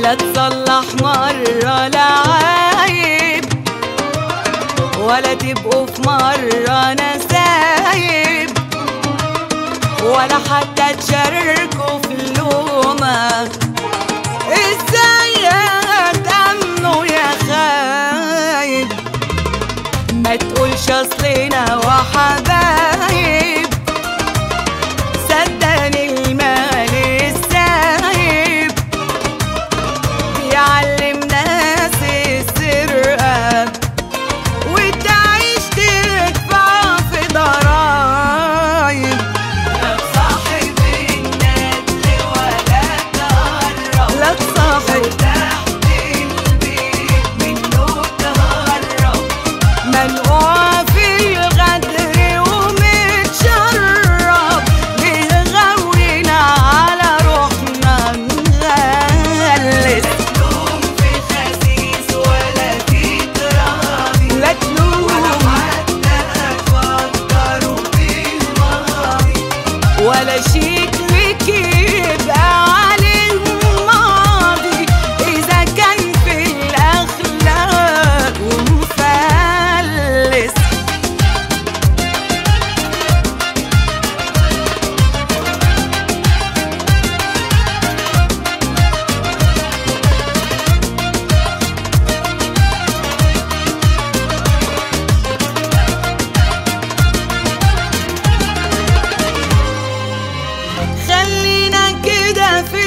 لا تصلح مرة العيب، ولا تبقوا في مرة نسايب، ولا حتى تشاركوا في لومة. ازاي هتأمنوا يا خايب؟ ما تقولش اصلنا وحبايب، صدقني المال السايب بيعلم ناس السرقة، وتعيش تدفع في ضرايب. لا تصاحب الندل ولا تقرب، لا تصاحب تحت البيت منه تهرب. منقوع في الغدر ومتشرب، بيغوينا على روحنا نغلس. لا تلوم في خسيس ولا تتراضي، لا تلوم ولا حتى تفكروا بالماضي، ولا شيك لك يبقى عليه ماضي إذا كان في الأخلاق ومفلس. خلينا كده في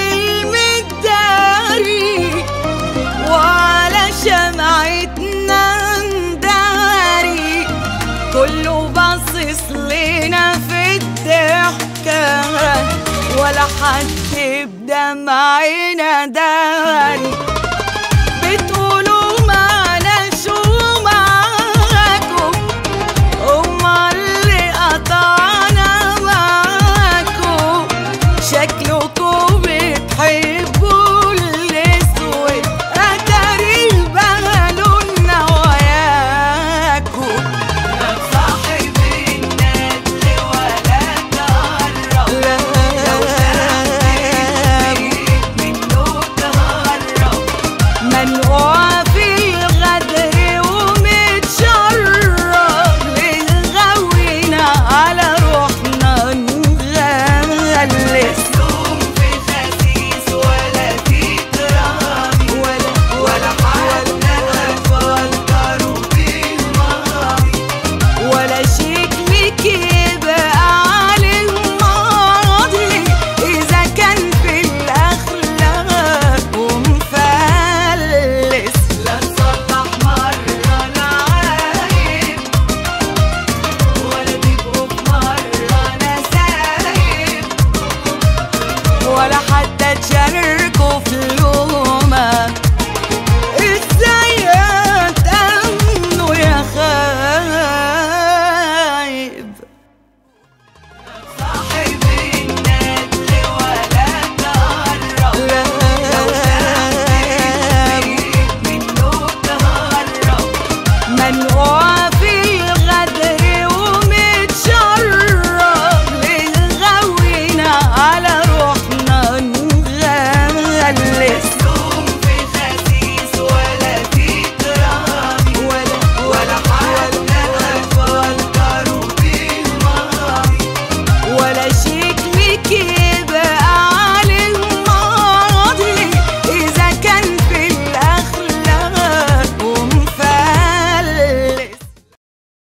المداري، وعلى شمعتنا نداري. كله باصص لنا في الضحكة، ولا حد بدمعنا داري.